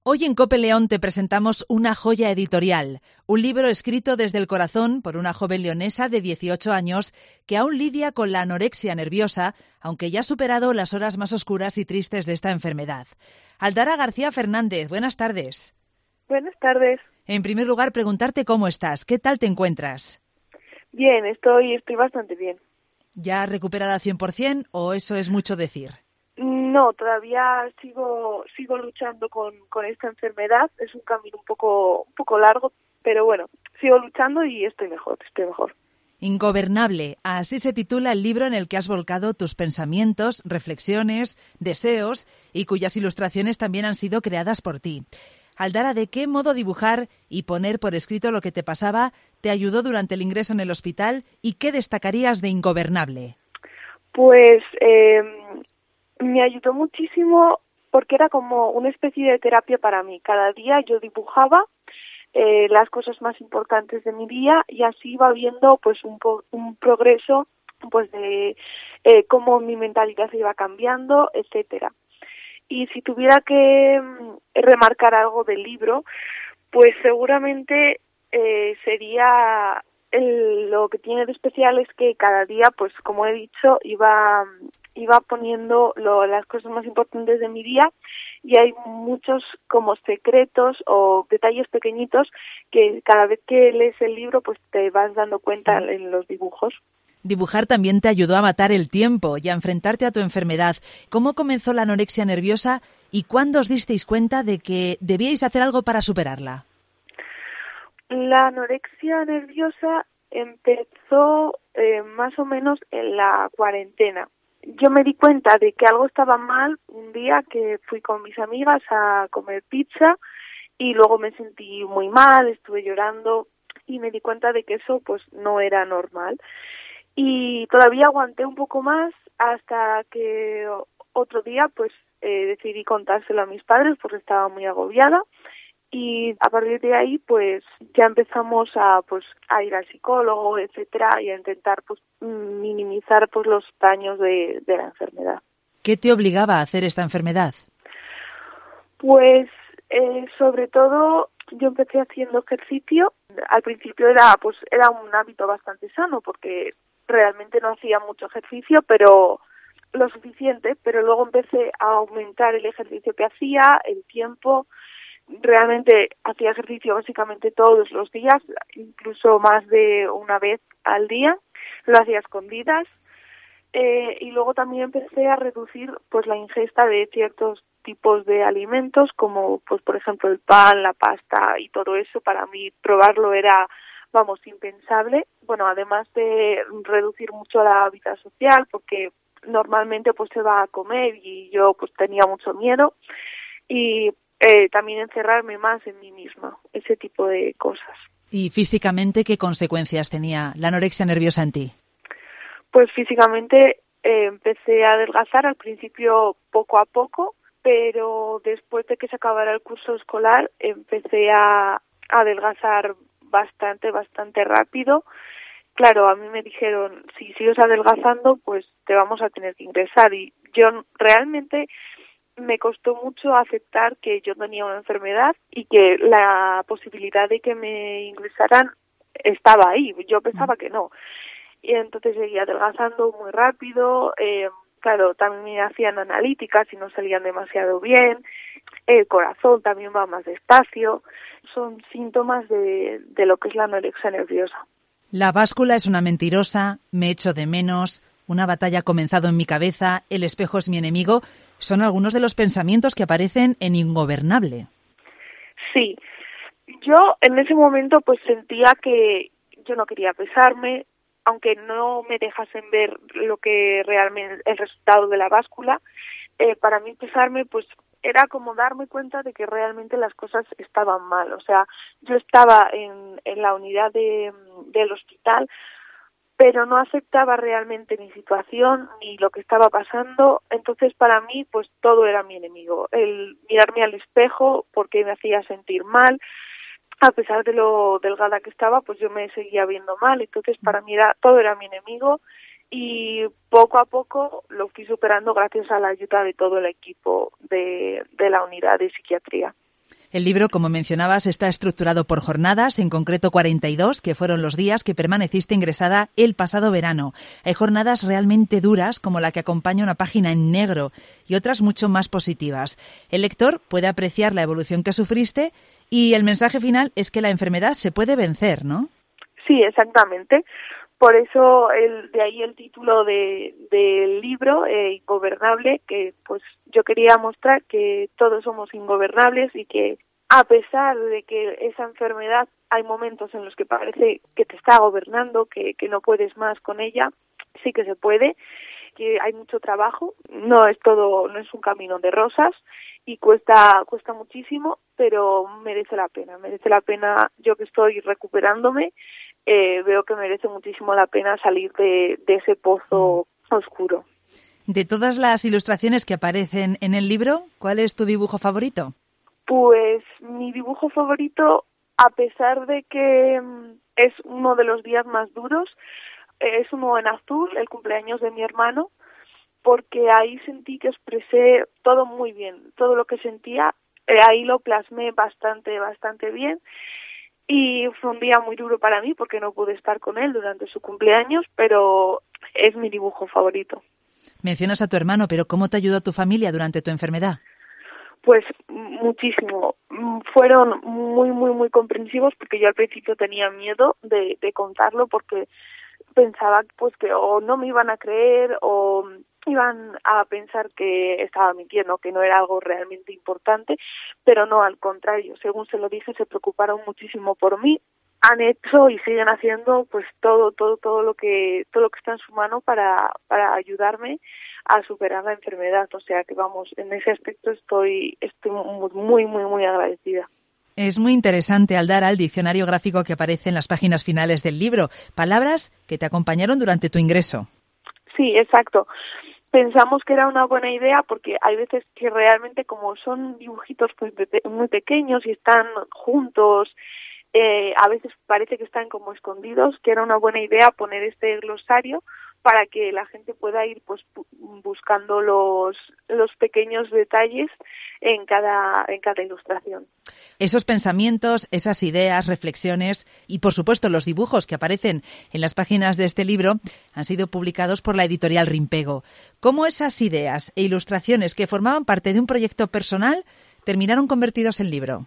Hoy en COPE León te presentamos una joya editorial, un libro escrito desde el corazón por una joven leonesa de 18 años que aún lidia con la anorexia nerviosa, aunque ya ha superado las horas más oscuras y tristes de esta enfermedad. Aldara García Fernández, buenas tardes. Buenas tardes. En primer lugar, preguntarte cómo estás, ¿qué tal te encuentras? Bien, estoy bastante bien. ¿Ya recuperada 100% o eso es mucho decir? No, todavía sigo luchando con esta enfermedad. Es un camino un poco largo, pero bueno, sigo luchando y estoy mejor. Ingobernable, así se titula el libro en el que has volcado tus pensamientos, reflexiones, deseos y cuyas ilustraciones también han sido creadas por ti. Aldara, ¿de qué modo dibujar y poner por escrito lo que te pasaba te ayudó durante el ingreso en el hospital y qué destacarías de Ingobernable? Pues me ayudó muchísimo porque era como una especie de terapia para mí. Cada día yo dibujaba las cosas más importantes de mi día y así iba viendo pues un progreso pues de cómo mi mentalidad se iba cambiando, etcétera. Y si tuviera que remarcar algo del libro, pues seguramente sería lo que tiene de especial es que cada día, pues como he dicho, iba poniendo las cosas más importantes de mi día y hay muchos como secretos o detalles pequeñitos que cada vez que lees el libro pues te vas dando cuenta en los dibujos. Dibujar también te ayudó a matar el tiempo y a enfrentarte a tu enfermedad. ¿Cómo comenzó la anorexia nerviosa y cuándo os disteis cuenta de que debíais hacer algo para superarla? La anorexia nerviosa empezó más o menos en la cuarentena. Yo me di cuenta de que algo estaba mal un día que fui con mis amigas a comer pizza y luego me sentí muy mal, estuve llorando y me di cuenta de que eso pues no era normal. Y todavía aguanté un poco más hasta que otro día pues decidí contárselo a mis padres porque estaba muy agobiada y a partir de ahí pues ya empezamos a ir al psicólogo, etcétera, y a intentar pues minimizar pues los daños de la enfermedad. ¿Qué te obligaba a hacer esta enfermedad? Pues sobre todo yo empecé haciendo ejercicio. Al principio era un hábito bastante sano porque realmente no hacía mucho ejercicio, pero lo suficiente, pero luego empecé a aumentar el ejercicio que hacía, el tiempo. Realmente hacía ejercicio básicamente todos los días, incluso más de una vez al día, lo hacía a escondidas, y luego también empecé a reducir pues la ingesta de ciertos tipos de alimentos como pues por ejemplo el pan, la pasta y todo eso. Para mí probarlo era impensable. Bueno, además de reducir mucho la vida social porque normalmente pues se va a comer y yo pues tenía mucho miedo y también encerrarme más en mí misma, ese tipo de cosas. ¿Y físicamente qué consecuencias tenía la anorexia nerviosa en ti? Pues físicamente empecé a adelgazar al principio poco a poco, pero después de que se acabara el curso escolar empecé a adelgazar bastante rápido. Claro, a mí me dijeron, si sigues adelgazando, pues te vamos a tener que ingresar. Y yo realmente me costó mucho aceptar que yo tenía una enfermedad y que la posibilidad de que me ingresaran estaba ahí. Yo pensaba que no. Y entonces seguía adelgazando muy rápido. Claro, también me hacían analíticas y no salían demasiado bien. El corazón también va más despacio. Son síntomas de lo que es la anorexia nerviosa. La báscula es una mentirosa, me echo de menos, una batalla ha comenzado en mi cabeza, el espejo es mi enemigo. Son algunos de los pensamientos que aparecen en Ingobernable. Sí, yo en ese momento pues sentía que yo no quería pesarme, aunque no me dejasen ver lo que realmente el resultado de la báscula. Para mí pesarme pues era como darme cuenta de que realmente las cosas estaban mal. O sea, yo estaba en la unidad del hospital, pero no aceptaba realmente mi situación ni lo que estaba pasando. Entonces para mí pues todo era mi enemigo. El mirarme al espejo porque me hacía sentir mal, a pesar de lo delgada que estaba, pues yo me seguía viendo mal. Entonces para mí todo era mi enemigo y poco a poco lo fui superando gracias a la ayuda de todo el equipo de la unidad de psiquiatría. El libro, como mencionabas, está estructurado por jornadas, en concreto 42, que fueron los días que permaneciste ingresada el pasado verano. Hay jornadas realmente duras, como la que acompaña una página en negro, y otras mucho más positivas. El lector puede apreciar la evolución que sufriste y el mensaje final es que la enfermedad se puede vencer, ¿no? Sí, exactamente. Por eso de ahí el título del libro, Ingobernable, que pues yo quería mostrar que todos somos ingobernables y que a pesar de que esa enfermedad hay momentos en los que parece que te está gobernando, que no puedes más con ella, sí que se puede, que hay mucho trabajo, no es un camino de rosas y cuesta muchísimo, pero merece la pena. Yo que estoy recuperándome, veo que merece muchísimo la pena salir de ese pozo oscuro. De todas las ilustraciones que aparecen en el libro, ¿cuál es tu dibujo favorito? Pues mi dibujo favorito, a pesar de que es uno de los días más duros, es uno en azul, el cumpleaños de mi hermano, porque ahí sentí que expresé todo muy bien, todo lo que sentía, ahí lo plasmé bastante bien. Y fue un día muy duro para mí porque no pude estar con él durante su cumpleaños, pero es mi dibujo favorito. Mencionas a tu hermano, pero ¿cómo te ayudó tu familia durante tu enfermedad? Pues muchísimo. Fueron muy comprensivos porque yo al principio tenía miedo de contarlo porque pensaba pues que o no me iban a creer o iban a pensar que estaba mintiendo, que no era algo realmente importante, pero no, al contrario, según se lo dije, se preocuparon muchísimo por mí. Han hecho y siguen haciendo pues todo lo que está en su mano para ayudarme a superar la enfermedad, o sea que vamos, en ese aspecto estoy muy agradecida. Es muy interesante, Aldara, el diccionario gráfico que aparece en las páginas finales del libro, palabras que te acompañaron durante tu ingreso. Sí, exacto. Pensamos que era una buena idea porque hay veces que realmente como son dibujitos pues muy pequeños y están juntos, a veces parece que están como escondidos, que era una buena idea poner este glosario para que la gente pueda ir pues buscando los pequeños detalles en cada ilustración. Esos pensamientos, esas ideas, reflexiones y, por supuesto, los dibujos que aparecen en las páginas de este libro han sido publicados por la editorial Rimpego. ¿Cómo esas ideas e ilustraciones que formaban parte de un proyecto personal terminaron convertidos en libro?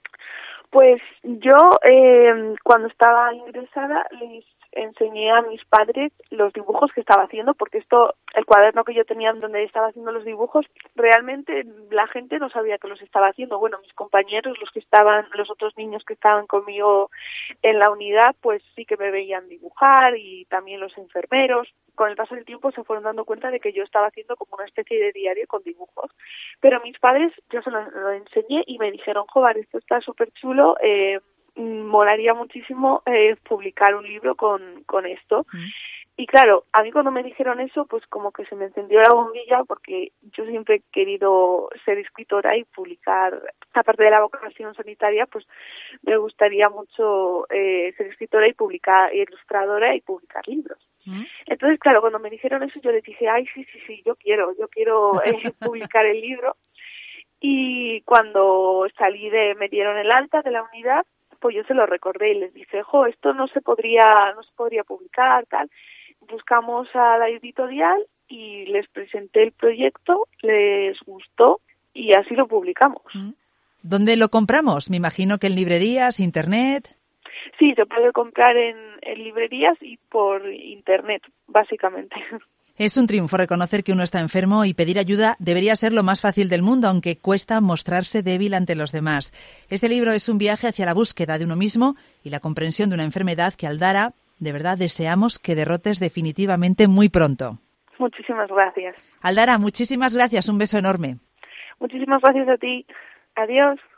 Pues yo, cuando estaba ingresada, les enseñé a mis padres los dibujos que estaba haciendo, porque el cuaderno que yo tenía donde estaba haciendo los dibujos, realmente la gente no sabía que los estaba haciendo. Bueno, mis compañeros, los otros niños que estaban conmigo en la unidad, pues sí que me veían dibujar, y también los enfermeros. Con el paso del tiempo se fueron dando cuenta de que yo estaba haciendo como una especie de diario con dibujos. Pero mis padres, yo se lo enseñé y me dijeron, joder, esto está súper chulo, molaría muchísimo publicar un libro con esto. Y claro, a mí cuando me dijeron eso, pues como que se me encendió la bombilla, porque yo siempre he querido ser escritora y publicar, aparte de la vocación sanitaria, pues me gustaría mucho ser escritora y publicar, ilustradora y publicar libros. Entonces, claro, cuando me dijeron eso, yo les dije, ay, sí, yo quiero publicar el libro. Y cuando me dieron el alta de la unidad, pues yo se lo recordé y les dije, esto no se podría publicar, tal. Buscamos a la editorial y les presenté el proyecto, les gustó y así lo publicamos. ¿Dónde lo compramos? Me imagino que en librerías, internet. Sí, se puede comprar en librerías y por internet, básicamente. Es un triunfo reconocer que uno está enfermo y pedir ayuda debería ser lo más fácil del mundo, aunque cuesta mostrarse débil ante los demás. Este libro es un viaje hacia la búsqueda de uno mismo y la comprensión de una enfermedad que, Aldara, de verdad deseamos que derrotes definitivamente muy pronto. Muchísimas gracias. Aldara, muchísimas gracias. Un beso enorme. Muchísimas gracias a ti. Adiós.